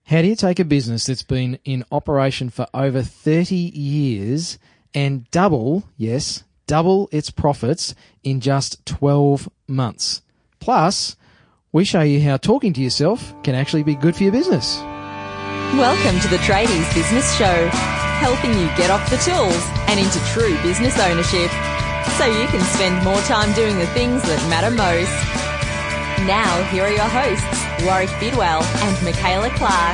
How do you take a business that's been in operation for over 30 years and double its profits in just 12 months? Plus, we show you how talking to yourself can actually be good for your business. Welcome to the Tradies Business Show, helping you get off the tools and into true business ownership, so you can spend more time doing the things that matter most. Now, here are your hosts, Warwick Bidwell and Michaela Clark.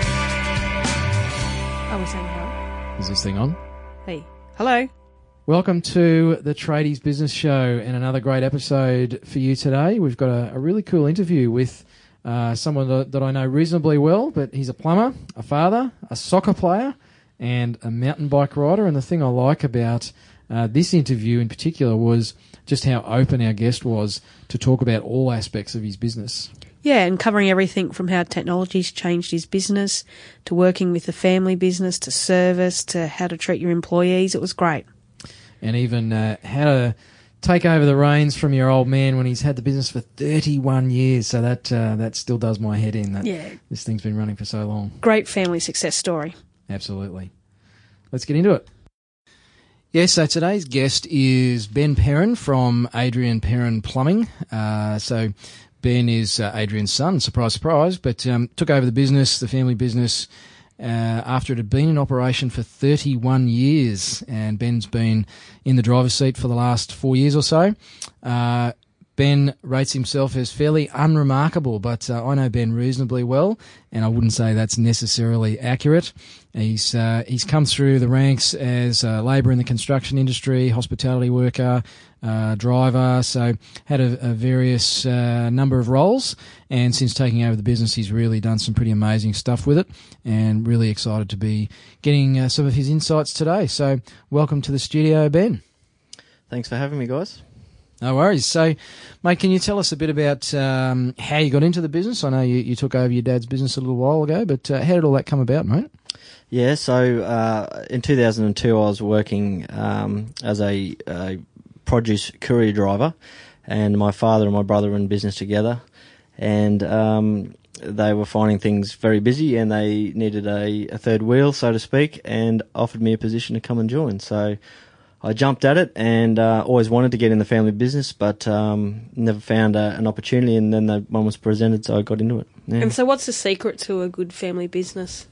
Are we saying hello? Is this thing on? Hey. Hello. Welcome to the Tradies Business Show and another great episode for you today. We've got a really cool interview with someone that I know reasonably well, but he's a plumber, a father, a soccer player, and a mountain bike rider. And the thing I like about this interview in particular was just how open our guest was to talk about all aspects of his business. Yeah, and covering everything from how technology's changed his business to working with the family business to service to how to treat your employees. It was great. And even how to take over the reins from your old man when he's had the business for 31 years. So that still does my head in. This thing's been running for so long. Great family success story. Absolutely. Let's get into it. Yes, so today's guest is Ben Perrin from Adrian Perrin Plumbing. So Ben is Adrian's son, surprise, surprise, but took over the business, the family business, after it had been in operation for 31 years. And Ben's been in the driver's seat for the last 4 years or so. Ben rates himself as fairly unremarkable, but I know Ben reasonably well, and I wouldn't say that's necessarily accurate. He's come through the ranks as a labourer in the construction industry, hospitality worker, driver, so had a various number of roles, and since taking over the business, he's really done some pretty amazing stuff with it, and really excited to be getting some of his insights today. So welcome to the studio, Ben. Thanks for having me, guys. No worries. So, mate, can you tell us a bit about how you got into the business? I know you took over your dad's business a little while ago, but how did all that come about, mate? Yeah, so in 2002 I was working as a produce courier driver, and my father and my brother were in business together, and they were finding things very busy and they needed a third wheel, so to speak, and offered me a position to come and join. So I jumped at it and always wanted to get in the family business, but never found an opportunity, and then the one was presented, so I got into it. Yeah. And so what's the secret to a good family business?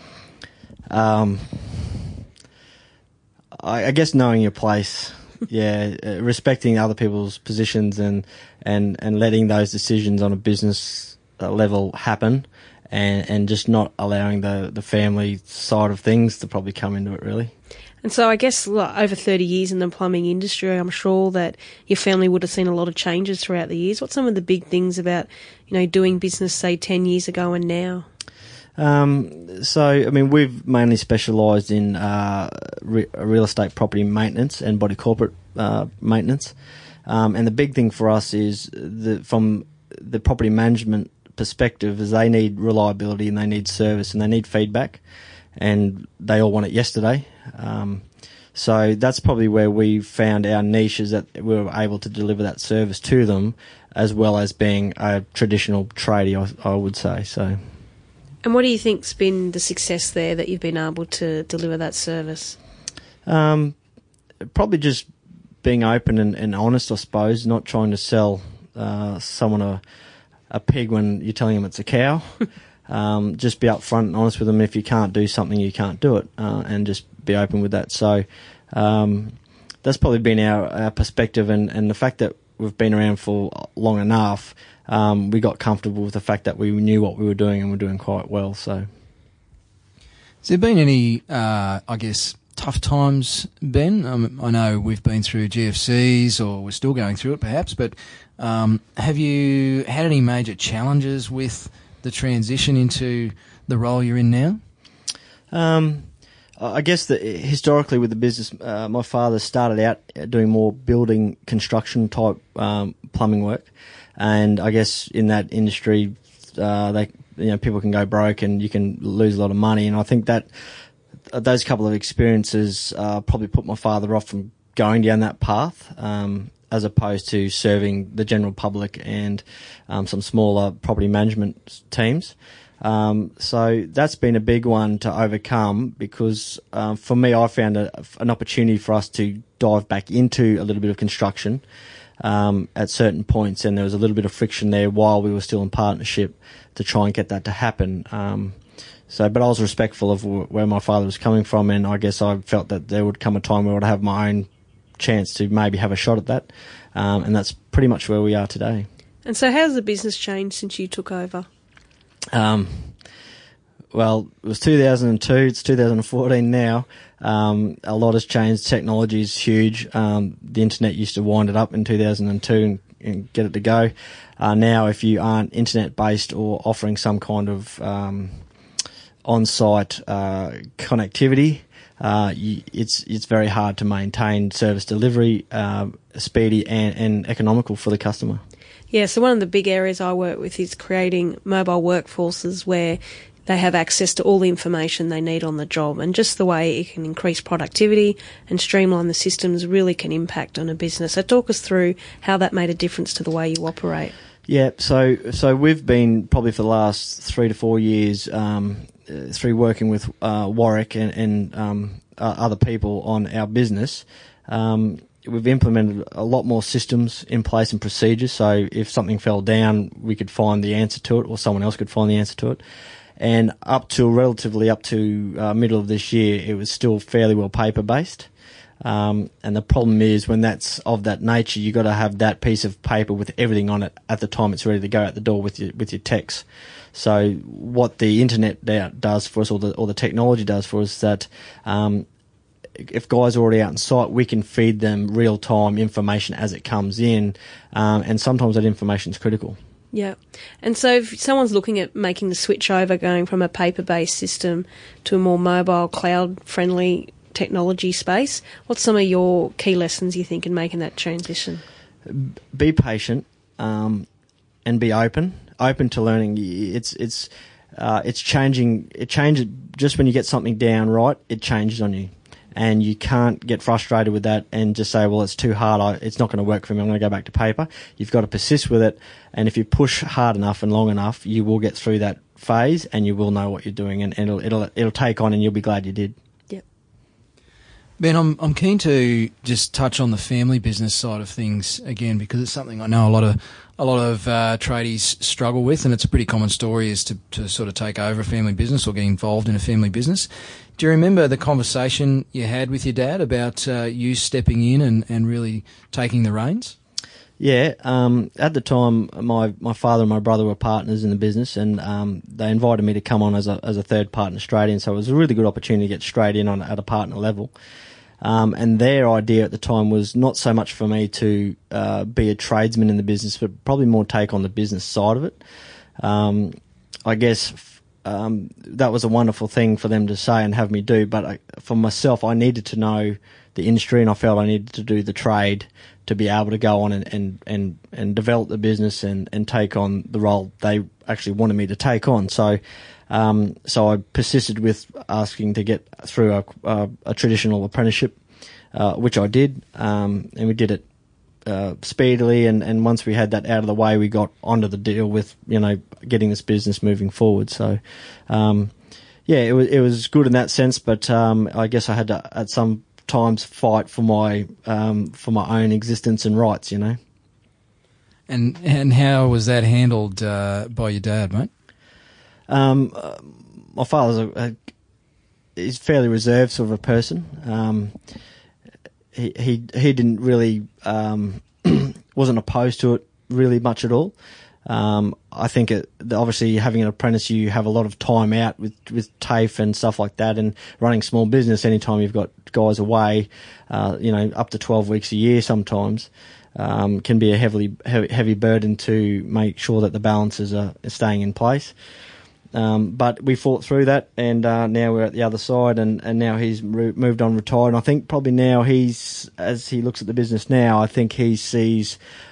I guess knowing your place, respecting other people's positions and letting those decisions on a business level happen, and just not allowing the family side of things to probably come into it, really. And so I guess over 30 years in the plumbing industry, I'm sure that your family would have seen a lot of changes throughout the years. What's some of the big things about, doing business, say, 10 years ago and now? So, I mean, we've mainly specialised in real estate property maintenance and body corporate maintenance. And the big thing for us is from the property management perspective is they need reliability and they need service and they need feedback, and they all want it yesterday. So that's probably where we found our niche, is that we were able to deliver that service to them as well as being a traditional tradie, I would say. So. And what do you think's been the success there that you've been able to deliver that service? Probably just being open and honest, I suppose, not trying to sell someone a pig when you're telling them it's a cow. Just be upfront and honest with them. If you can't do something, you can't do it, and just be open with that. So that's probably been our perspective, and the fact that we've been around for long enough, we got comfortable with the fact that we knew what we were doing and we're doing quite well. So, has there been any, tough times, Ben? I know we've been through GFCs, or we're still going through it perhaps, but have you had any major challenges with the transition into the role you're in now? I guess that historically with the business, my father started out doing more building construction type plumbing work, and I guess in that industry, people can go broke and you can lose a lot of money, and I think that those couple of experiences probably put my father off from going down that path, as opposed to serving the general public and some smaller property management teams. So that's been a big one to overcome because for me, I found an opportunity for us to dive back into a little bit of construction at certain points, and there was a little bit of friction there while we were still in partnership to try and get that to happen. But I was respectful of where my father was coming from, and I guess I felt that there would come a time where I'd have my own chance to maybe have a shot at that, and that's pretty much where we are today. And so how's the business changed since you took over? Well, it was 2002, it's 2014 now. A lot has changed. Technology is huge. The internet used to wind it up in 2002 and get it to go. Now, if you aren't internet-based or offering some kind of on-site connectivity, it's very hard to maintain service delivery, speedy and economical for the customer. Yeah, so one of the big areas I work with is creating mobile workforces where they have access to all the information they need on the job, and just the way it can increase productivity and streamline the systems really can impact on a business. So talk us through how that made a difference to the way you operate. Yeah, so we've been probably for the last 3 to 4 years through working with Warwick and other people on our business. We've implemented a lot more systems in place and procedures, so if something fell down, we could find the answer to it, or someone else could find the answer to it. And up to middle of this year, it was still fairly well paper-based. And the problem is when that's of that nature, you've got to have that piece of paper with everything on it at the time it's ready to go out the door with your text. So what the internet does for us, or the technology does for us, is that if guys are already out on site, we can feed them real-time information as it comes in, and sometimes that information is critical. Yeah. And so if someone's looking at making the switch over, going from a paper-based system to a more mobile, cloud-friendly technology space, what's some of your key lessons you think in making that transition? Be patient and be open to learning. It's changing. It changes just when you get something down right. It changes on you. And you can't get frustrated with that and just say, well, it's too hard, it's not going to work for me, I'm going to go back to paper. You've got to persist with it, and if you push hard enough and long enough, you will get through that phase and you will know what you're doing, and it'll take on, and you'll be glad you did. Yep. Ben, I'm keen to just touch on the family business side of things again, because it's something I know a lot of tradies struggle with, and it's a pretty common story is to sort of take over a family business or get involved in a family business. Do you remember the conversation you had with your dad about you stepping in and really taking the reins? Yeah, at the time, my father and my brother were partners in the business, and they invited me to come on as a third partner straight in. So it was a really good opportunity to get straight in at a partner level. And their idea at the time was not so much for me to be a tradesman in the business, but probably more take on the business side of it. I guess that was a wonderful thing for them to say and have me do, but for myself, I needed to know the industry, and I felt I needed to do the trade to be able to go on and develop the business and take on the role they actually wanted me to take on. So I persisted with asking to get through a traditional apprenticeship, which I did, and we did it speedily, and once we had that out of the way, we got onto the deal with getting this business moving forward. So it was good in that sense, but I guess I had to at some times fight for my own existence and rights. And how was that handled by your dad, mate? My father's he's a fairly reserved sort of a person. He didn't really wasn't opposed to it really much at all. I think obviously having an apprentice, you have a lot of time out with TAFE and stuff like that, and running small business. Anytime you've got guys away, up to 12 weeks a year sometimes, can be a heavy burden to make sure that the balances are staying in place. But we fought through that, and now we're at the other side, and now he's moved on, retired. And I think probably now as he looks at the business now, I think he see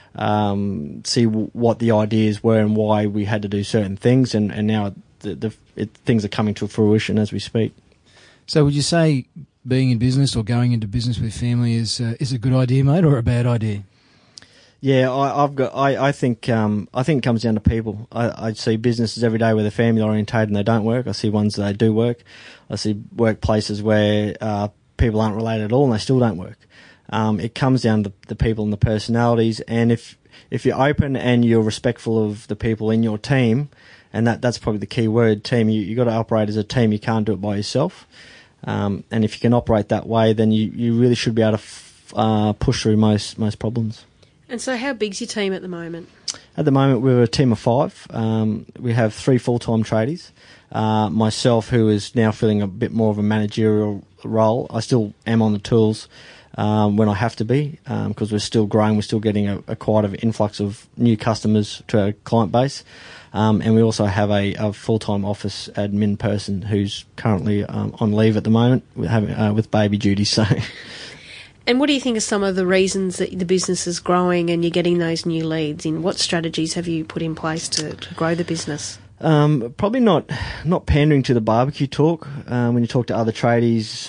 what the ideas were and why we had to do certain things, and now things are coming to fruition as we speak. So would you say being in business or going into business with family is a good idea, mate, or a bad idea? Yeah, I think it comes down to people. I see businesses every day where they're family orientated and they don't work. I see ones that they do work. I see workplaces where people aren't related at all and they still don't work. It comes down to the people and the personalities. And if you're open and you're respectful of the people in your team, and that's probably the key word, team. You got to operate as a team. You can't do it by yourself. And if you can operate that way, then you really should be able to push through most problems. And so how big's your team at the moment? At the moment, we're a team of 5. We have 3 full-time tradies. Myself, who is now filling a bit more of a managerial role. I still am on the tools when I have to be, because we're still growing. We're still getting a quite an influx of new customers to our client base. And we also have a full-time office admin person who's currently on leave at the moment with baby duty. So... And what do you think are some of the reasons that the business is growing and you're getting those new leads in? What strategies have you put in place to grow the business? Probably not pandering to the barbecue talk. When you talk to other tradies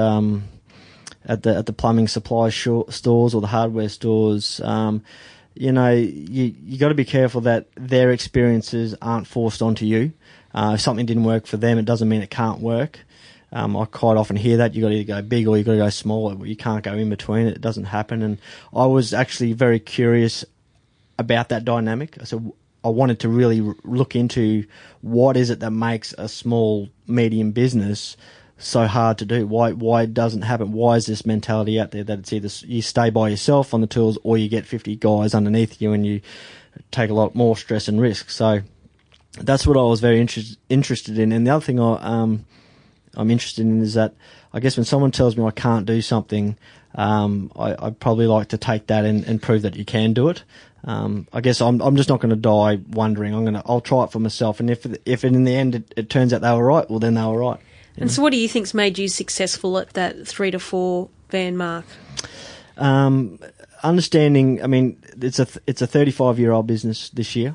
at the plumbing supply stores or the hardware stores, you got to be careful that their experiences aren't forced onto you. If something didn't work for them, it doesn't mean it can't work. I quite often hear that you got to either go big or you got to go small. You can't go in between. It doesn't happen. And I was actually very curious about that dynamic. So I wanted to really look into what is it that makes a small, medium business so hard to do. Why it doesn't happen? Why is this mentality out there that it's either you stay by yourself on the tools or you get 50 guys underneath you and you take a lot more stress and risk. So that's what I was very interested in. And the other thing I'm interested in is that I guess when someone tells me I can't do something, I probably like to take that and prove that you can do it. I guess I'm just not going to die wondering. I'll try it for myself, and if in the end it turns out they were right, well then they were right. And so, what do you think's made you successful at that 3 to 4 van mark? Understanding. I mean, it's a 35-year-old business this year.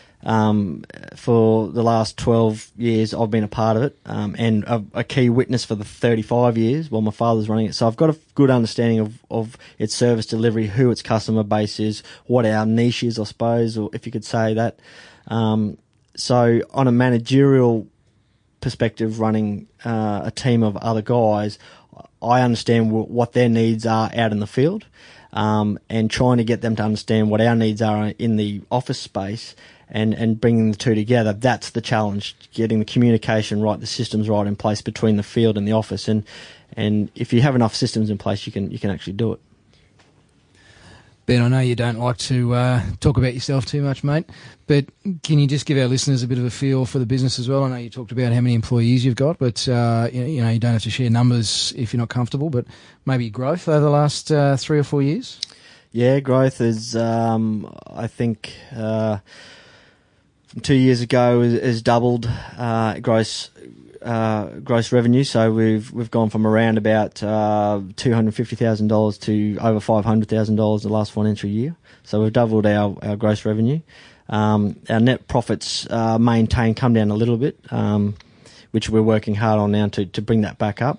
For the last 12 years, I've been a part of it, and a key witness for the 35 years while my father's running it. So I've got a good understanding of its service delivery, who its customer base is, what our niche is, I suppose, or if you could say that. So on a managerial perspective, running a team of other guys, I understand what their needs are out in the field, and trying to get them to understand what our needs are in the office space. And bringing the two together, that's the challenge, getting the communication right, the systems right in place between the field and the office. And if you have enough systems in place, you can actually do it. Ben, I know you don't like to talk about yourself too much, mate, but can you just give our listeners a bit of a feel for the business as well? I know you talked about how many employees you've got, but you don't have to share numbers if you're not comfortable, but maybe growth over the last 3 or 4 years? Yeah, growth is, I think... 2 years ago has doubled gross revenue. So we've gone from around about $250,000 to over $500,000 the last financial year. So we've doubled our gross revenue. Our net profits come down a little bit, which we're working hard on now to bring that back up.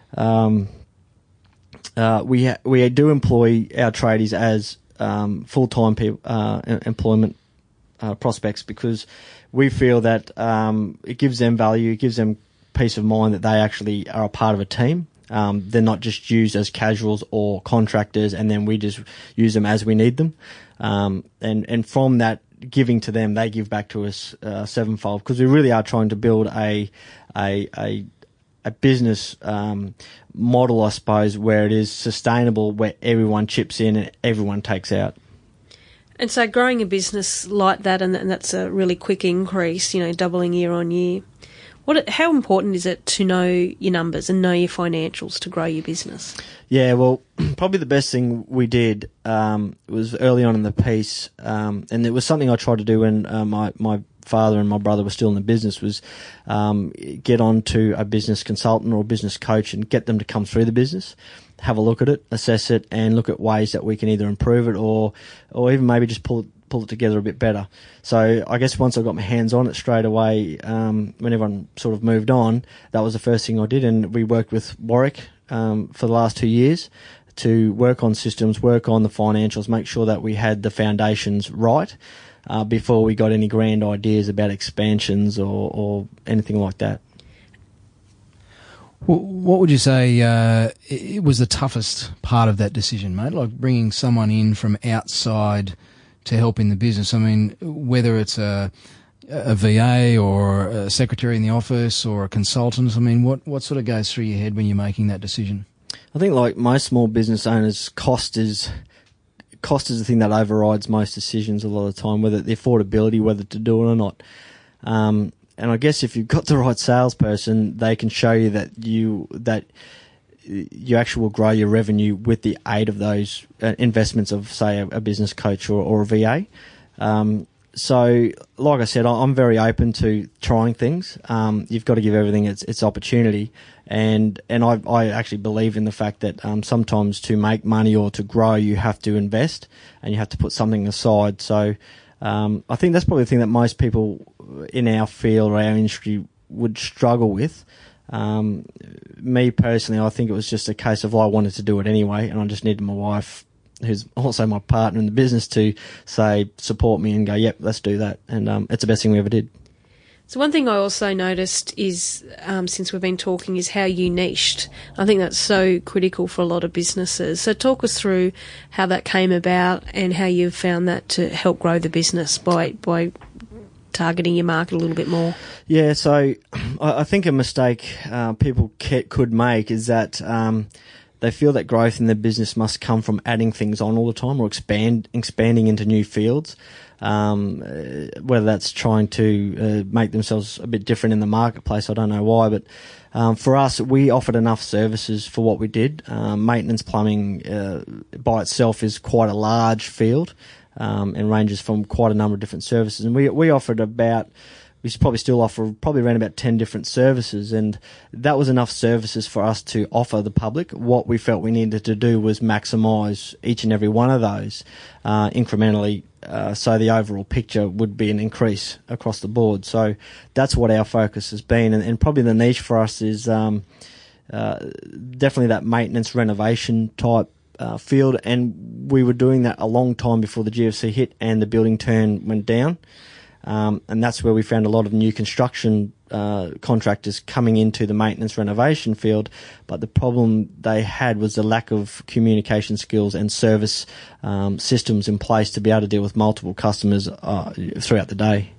We do employ our tradies as full-time employment prospects, because we feel that it gives them value, it gives them peace of mind that they actually are a part of a team. They're not just used as casuals or contractors and then we just use them as we need them. And from that giving to them, they give back to us sevenfold, because we really are trying to build a business model, I suppose, where it is sustainable, where everyone chips in and everyone takes out. And so growing a business like that, and that's a really quick increase, doubling year on year, how important is it to know your numbers and know your financials to grow your business? Yeah, well, probably the best thing we did was early on in the piece, and it was something I tried to do when my father and my brother were still in the business, was get onto a business consultant or a business coach and get them to come through the business, have a look at it, assess it, and look at ways that we can either improve it or even maybe just pull it together a bit better. So I guess once I got my hands on it straight away, when everyone sort of moved on, that was the first thing I did. And we worked with Warwick for the last 2 years to work on systems, work on the financials, make sure that we had the foundations right before we got any grand ideas about expansions or anything like that. What would you say it was the toughest part of that decision, mate? Like bringing someone in from outside to help in the business. I mean, whether it's a VA or a secretary in the office or a consultant, I mean, what sort of goes through your head when you're making that decision? I think like most small business owners, cost is the thing that overrides most decisions a lot of the time, whether the affordability, whether to do it or not. And I guess if you've got the right salesperson, they can show you that you actually will grow your revenue with the aid of those investments of, say, a business coach or a VA. So, like I said, I'm very open to trying things. You've got to give everything its opportunity, and I actually believe in the fact that sometimes to make money or to grow, you have to invest and you have to put something aside. So, I think that's probably the thing that most people in our field or our industry would struggle with. Me personally, I think it was just a case of I wanted to do it anyway, and I just needed my wife, who's also my partner in the business, to say, support me and go, yep, let's do that. And it's the best thing we ever did. So one thing I also noticed is, since we've been talking, is how you niched. I think that's so critical for a lot of businesses. So talk us through how that came about and how you've found that to help grow the business by targeting your market a little bit more. Yeah, so I think a mistake people could make is that they feel that growth in their business must come from adding things on all the time or expanding into new fields. Whether that's trying to make themselves a bit different in the marketplace, I don't know why, but for us, we offered enough services for what we did. Maintenance plumbing by itself is quite a large field and ranges from quite a number of different services. And we offered we probably still offer probably around about 10 different services, and that was enough services for us to offer the public. What we felt we needed to do was maximise each and every one of those incrementally, so the overall picture would be an increase across the board. So that's what our focus has been, and probably the niche for us is definitely that maintenance renovation type field, and we were doing that a long time before the GFC hit and the building turn went down. And that's where we found a lot of new construction contractors coming into the maintenance renovation field. But the problem they had was the lack of communication skills and service systems in place to be able to deal with multiple customers throughout the day.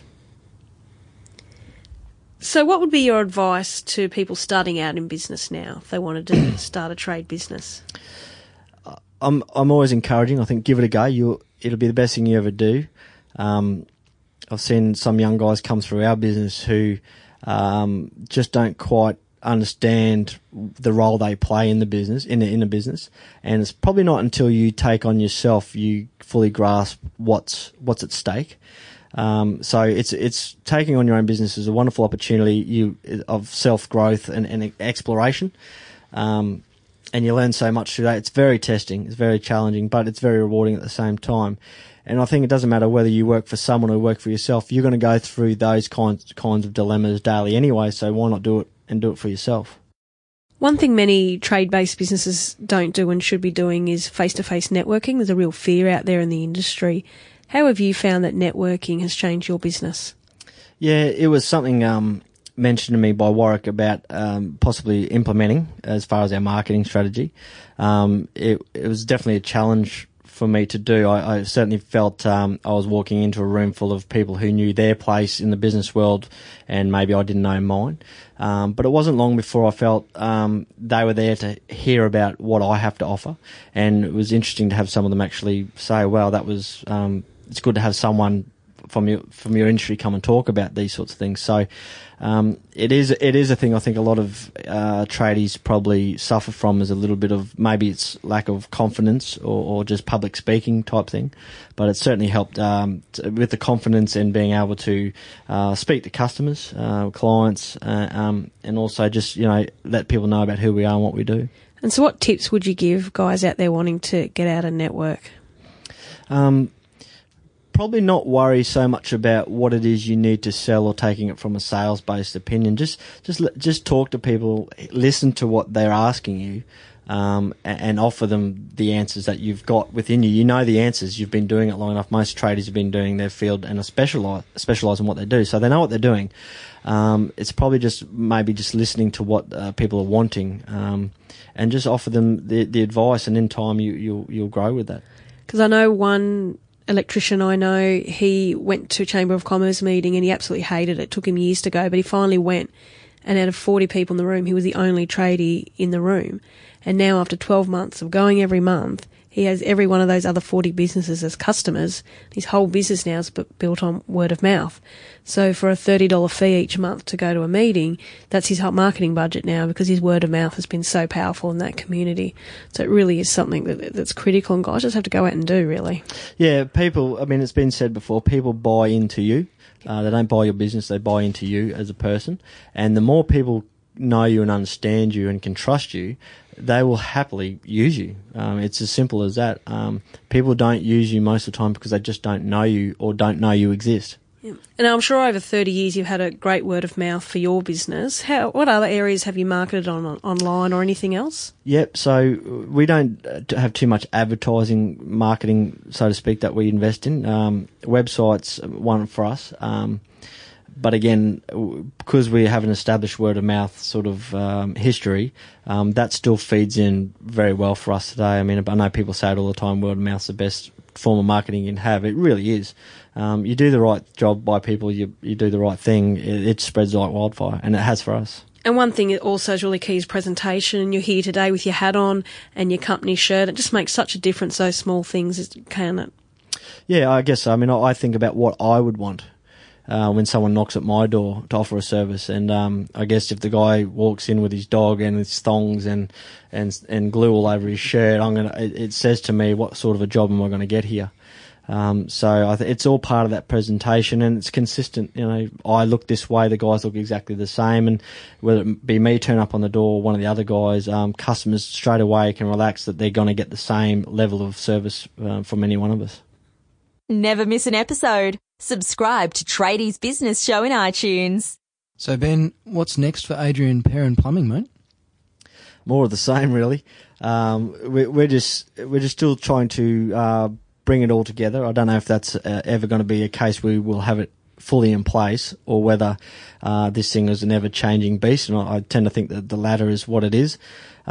So what would be your advice to people starting out in business now if they wanted to start a trade business? I'm always encouraging. I think give it a go. It'll be the best thing you ever do. I've seen some young guys come through our business who just don't quite understand the role they play in the business, in a business, and it's probably not until you take on yourself you fully grasp what's at stake. So it's taking on your own business is a wonderful opportunity of self growth and exploration. And you learn so much through that. It's very testing, it's very challenging, but it's very rewarding at the same time. And I think it doesn't matter whether you work for someone or work for yourself, you're going to go through those kinds of dilemmas daily anyway, so why not do it and do it for yourself? One thing many trade-based businesses don't do and should be doing is face-to-face networking. There's a real fear out there in the industry. How have you found that networking has changed your business? Yeah, it was something mentioned to me by Warwick about possibly implementing as far as our marketing strategy. It was definitely a challenge for me to do. I certainly felt I was walking into a room full of people who knew their place in the business world and maybe I didn't know mine. But it wasn't long before I felt they were there to hear about what I have to offer, and it was interesting to have some of them actually say, well, that was it's good to have someone from your industry come and talk about these sorts of things. So it is a thing I think a lot of tradies probably suffer from, is a little bit of maybe it's lack of confidence or just public speaking type thing. But it's certainly helped with the confidence and being able to speak to customers, clients, and also just let people know about who we are and what we do. And so what tips would you give guys out there wanting to get out and network? Probably not worry so much about what it is you need to sell or taking it from a sales-based opinion. Just talk to people, listen to what they're asking you, and offer them the answers that you've got within you. You know the answers. You've been doing it long enough. Most traders have been doing their field and are specialise in what they do, so they know what they're doing. It's probably just listening to what people are wanting, and just offer them the advice, and in time you'll grow with that. Because I know one electrician I know, he went to a Chamber of Commerce meeting and he absolutely hated it. It took him years to go, but he finally went, and out of 40 people in the room, he was the only tradie in the room. And now, after 12 months of going every month, he has every one of those other 40 businesses as customers. His whole business now is built on word of mouth. So for a $30 fee each month to go to a meeting, that's his whole marketing budget now, because his word of mouth has been so powerful in that community. So it really is something that's critical, and guys just have to go out and do, really. Yeah, people, I mean, it's been said before, people buy into you. They don't buy your business, they buy into you as a person. And the more people know you and understand you and can trust you, they will happily use you. It's as simple as that. People don't use you most of the time because they just don't know you or don't know you exist. Yeah. And I'm sure over 30 years you've had a great word of mouth for your business. What other areas have you marketed online or anything else? Yep, so we don't have too much advertising, marketing, so to speak, that we invest in. Websites, one for us. But again, because we have an established word of mouth sort of history, that still feeds in very well for us today. I mean, I know people say it all the time, word of mouth's the best form of marketing you can have. It really is. You do the right job by people, you do the right thing, it spreads like wildfire, and it has for us. And one thing that also is really key is presentation. You're here today with your hat on and your company shirt. It just makes such a difference, those small things, can it? Yeah, I guess so. I mean, I think about what I would want when someone knocks at my door to offer a service, and I guess if the guy walks in with his dog and his thongs and glue all over his shirt, it says to me, what sort of a job am I going to get here? So it's all part of that presentation, and it's consistent. You know, I look this way, the guys look exactly the same, and whether it be me turn up on the door or one of the other guys, customers straight away can relax that they're going to get the same level of service from any one of us. Never miss an episode. Subscribe to Tradies Business Show in iTunes. So, Ben, what's next for Adrian Perrin Plumbing, mate? More of the same, really. We're just still trying to bring it all together. I don't know if that's ever going to be a case where we'll have it fully in place, or whether this thing is an ever-changing beast, and I tend to think that the latter is what it is.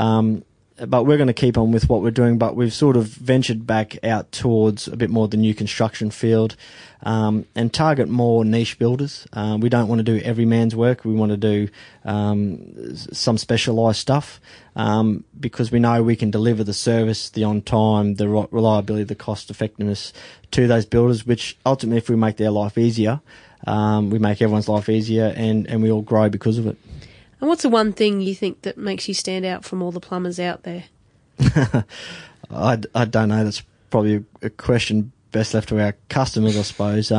But we're going to keep on with what we're doing, but we've sort of ventured back out towards a bit more the new construction field, and target more niche builders. We don't want to do every man's work. We want to do some specialised stuff, because we know we can deliver the service, the on time, the reliability, the cost effectiveness to those builders, which ultimately, if we make their life easier, we make everyone's life easier, and we all grow because of it. And what's the one thing you think that makes you stand out from all the plumbers out there? I don't know. That's probably a question best left to our customers, I suppose.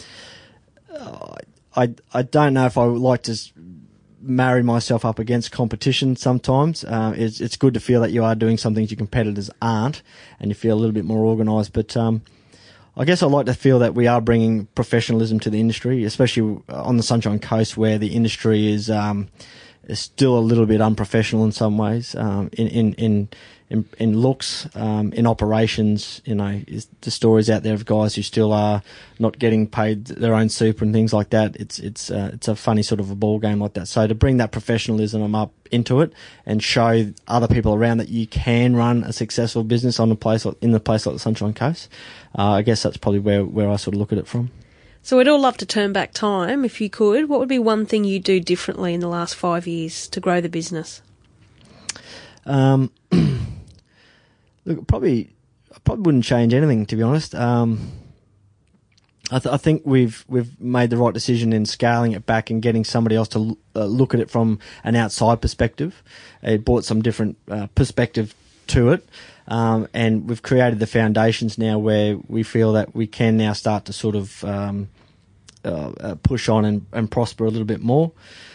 I don't know if I would like to marry myself up against competition sometimes. It's good to feel that you are doing some things your competitors aren't, and you feel a little bit more organised. But I guess I like to feel that we are bringing professionalism to the industry, especially on the Sunshine Coast, where the industry is still a little bit unprofessional in some ways, in looks, in operations. You know, the stories out there of guys who still are not getting paid their own super and things like that. It's a funny sort of a ball game like that. So to bring that professionalism up into it and show other people around that you can run a successful business in a place like the Sunshine Coast, I guess that's probably where I sort of look at it from. So we'd all love to turn back time, if you could. What would be one thing you'd do differently in the last 5 years to grow the business? Look, I probably wouldn't change anything, to be honest. I think we've made the right decision in scaling it back and getting somebody else to look at it from an outside perspective. It brought some different perspective to it. And we've created the foundations now where we feel that we can now start to sort of push on and prosper a little bit more.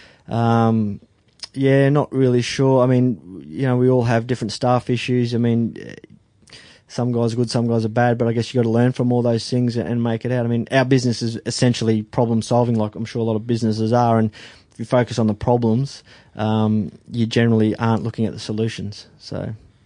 Yeah, not really sure. I mean, you know, we all have different staff issues. I mean, some guys are good, some guys are bad, but I guess you got to learn from all those things and make it out. I mean, our business is essentially problem solving, like I'm sure a lot of businesses are, and if you focus on the problems, you generally aren't looking at the solutions. So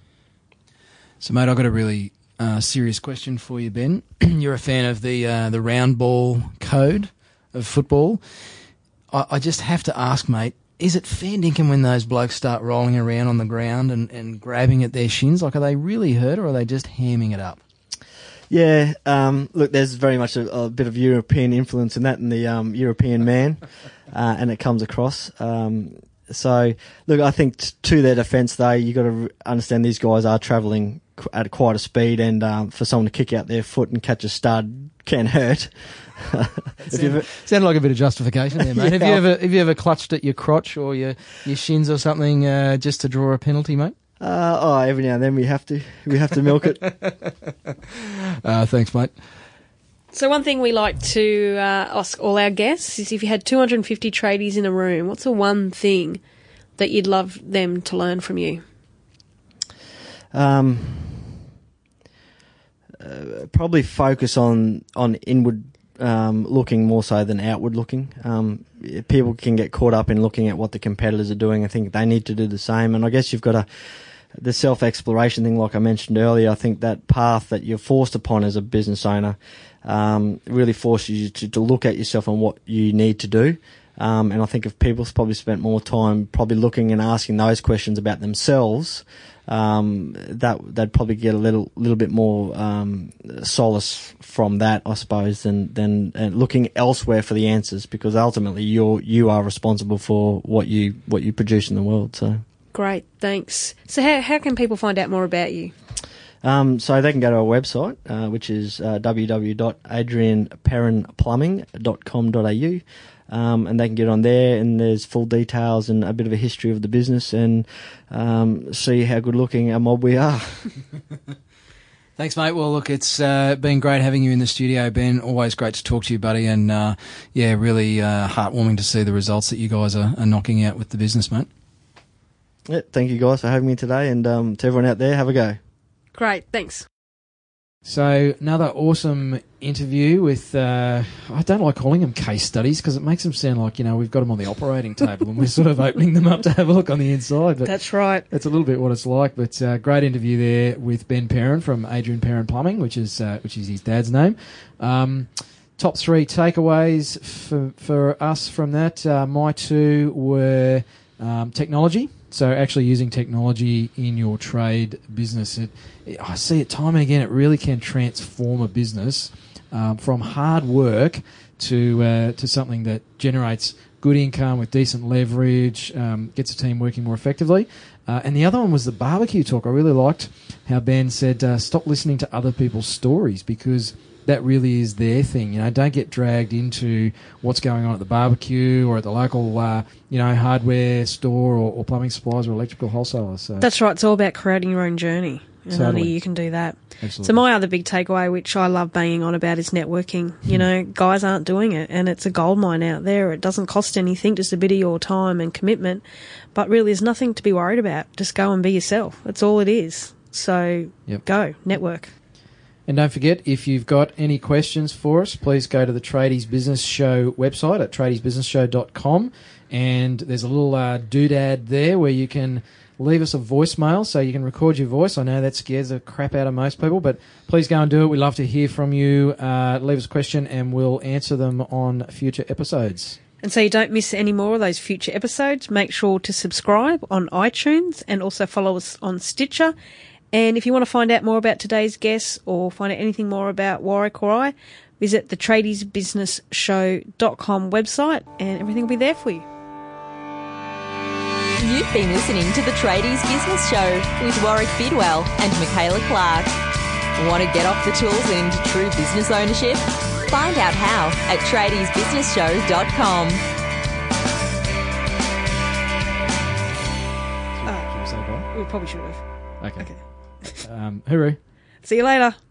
So, mate, I've got a really serious question for you, Ben. You're a fan of the round ball code of football. I just have to ask, mate, is it fair dinkum when those blokes start rolling around on the ground and grabbing at their shins? Like, are they really hurt, or are they just hamming it up? Yeah, look, there's very much a bit of European influence in that, in the European man, and it comes across. So, look, I think to their defence, though, you got to understand these guys are travelling at quite a speed, and for someone to kick out their foot and catch a stud can hurt. Sounded like a bit of justification there, mate. Yeah. Have you ever clutched at your crotch or your shins or something just to draw a penalty, mate? Every now and then we have to milk it. Thanks, mate. So one thing we like to ask all our guests is, if you had 250 tradies in a room, what's the one thing that you'd love them to learn from you? Probably focus on inward looking more so than outward looking. People can get caught up in looking at what the competitors are doing. I think they need to do the same. And I guess you've got the self-exploration thing, like I mentioned earlier. I think that path that you're forced upon as a business owner really forces you to look at yourself and what you need to do. And I think if people probably spent more time probably looking and asking those questions about themselves, that they'd probably get a little bit more solace from that, I suppose, than looking elsewhere for the answers, because ultimately you are responsible for what you produce in the world. So Great, thanks. So how can people find out more about you? So they can go to our website, which is www.adrianperrinplumbing.com.au. And they can get on there, and there's full details and a bit of a history of the business, and see how good looking a mob we are. Thanks, mate. Well, look, it's been great having you in the studio, Ben. Always great to talk to you, buddy, and really heartwarming to see the results that you guys are knocking out with the business, mate. Yeah, thank you guys for having me today, and to everyone out there, have a go. Great, thanks. So another awesome interview with, I don't like calling them case studies because it makes them sound like, we've got them on the operating table and we're sort of opening them up to have a look on the inside. But that's right. That's a little bit what it's like. But great interview there with Ben Perrin from Adrian Perrin Plumbing, which is his dad's name. Top three takeaways for us from that. My two were technology. So actually using technology in your trade business, I see it time and again, it really can transform a business from hard work to something that generates good income with decent leverage, gets a team working more effectively. And the other one was the barbecue talk. I really liked how Ben said, stop listening to other people's stories, because that really is their thing. Don't get dragged into what's going on at the barbecue or at the local, hardware store or plumbing supplies or electrical wholesalers. So. That's right. It's all about creating your own journey. And Totally. only you can do that. Absolutely. So my other big takeaway, which I love banging on about, is networking. Guys aren't doing it, and it's a goldmine out there. It doesn't cost anything, just a bit of your time and commitment. But really, there's nothing to be worried about. Just go and be yourself. That's all it is. So Go, network. And don't forget, if you've got any questions for us, please go to the Tradies Business Show website at tradiesbusinessshow.com, and there's a little doodad there where you can leave us a voicemail, so you can record your voice. I know that scares the crap out of most people, but please go and do it. We'd love to hear from you. Leave us a question and we'll answer them on future episodes. And so you don't miss any more of those future episodes, make sure to subscribe on iTunes and also follow us on Stitcher. And if you want to find out more about today's guests or find out anything more about Warwick or I, visit the tradiesbusinessshow.com website, and everything will be there for you. You've been listening to the Tradies Business Show with Warwick Bidwell and Michaela Clark. Want to get off the tools and into true business ownership? Find out how at tradiesbusinessshow.com. Should we say bye? We probably should have. Okay. Hooroo. See you later.